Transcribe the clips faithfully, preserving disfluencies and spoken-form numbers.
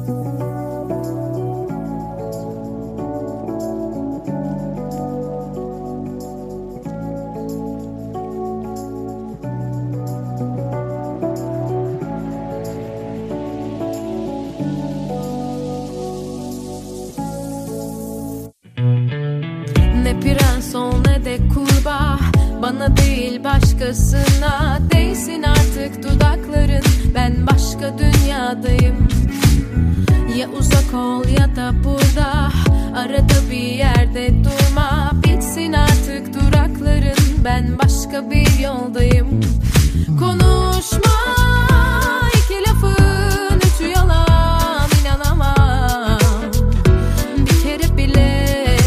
Ne prens ol ne de kurbağa, bana değil başkasına değsin artık dudakların. Ben başka dünyadayım. Ya uzak ol ya da burada, arada bir yerde durma. Bitsin artık durakların, ben başka bir yoldayım. Konuşma iki lafın üçü yalan, inanamam bir kere bile.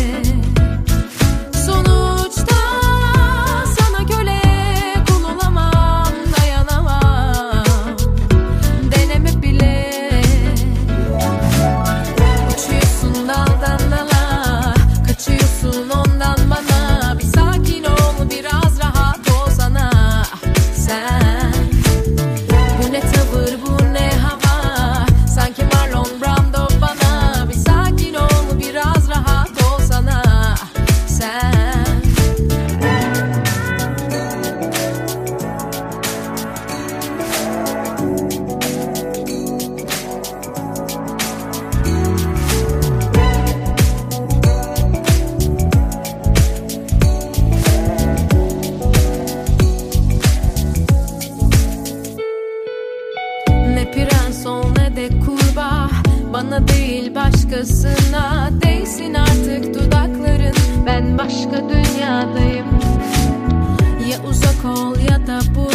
Sonuçta sana köle kul olamam, dayanamam, deneme bile. Uçuyorsun daldan dala, kaçıyorsun ondan bana. Bir sakin ol, biraz rahat olsana sen. Bu ne tavır, bu ne hava, sanki Marlon Brando bana. Bir sakin ol, biraz rahat olsana sen. Ne prens ol ne de kurbağa, bana değil başkasına değsin artık dudakların. Ben başka dünyadayım. Ya uzak ol ya da bu